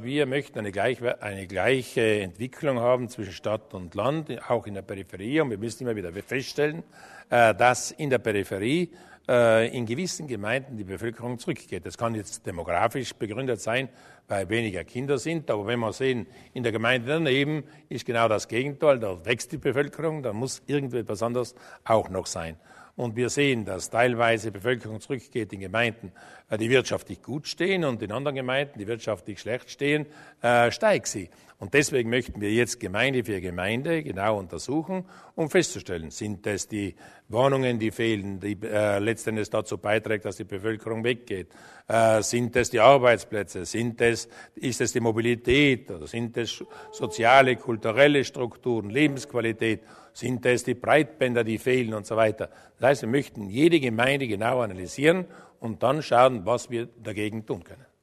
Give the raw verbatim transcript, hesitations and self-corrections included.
wir möchten eine, gleich, eine gleiche Entwicklung haben zwischen Stadt und Land, auch in der Peripherie. Und wir müssen immer wieder feststellen, dass in der Peripherie in gewissen Gemeinden die Bevölkerung zurückgeht. Das kann jetzt demografisch begründet sein, weil weniger Kinder sind. Aber wenn wir sehen, in der Gemeinde daneben ist genau das Gegenteil. Da wächst die Bevölkerung, da muss irgendetwas anderes auch noch sein. Und wir sehen, dass teilweise Bevölkerung zurückgeht in Gemeinden, die wirtschaftlich gut stehen, und in anderen Gemeinden, die wirtschaftlich schlecht stehen, äh, steigt sie. Und deswegen möchten wir jetzt Gemeinde für Gemeinde genau untersuchen, um festzustellen, sind es die Wohnungen, die fehlen, die äh, letztendlich dazu beiträgt, dass die Bevölkerung weggeht? Äh, sind es die Arbeitsplätze? Sind es, ist es die Mobilität? Oder sind es soziale, kulturelle Strukturen, Lebensqualität? Sind es die Breitbänder, die fehlen und so weiter? Das heißt, wir möchten jede Gemeinde genau analysieren und dann schauen, was wir dagegen tun können.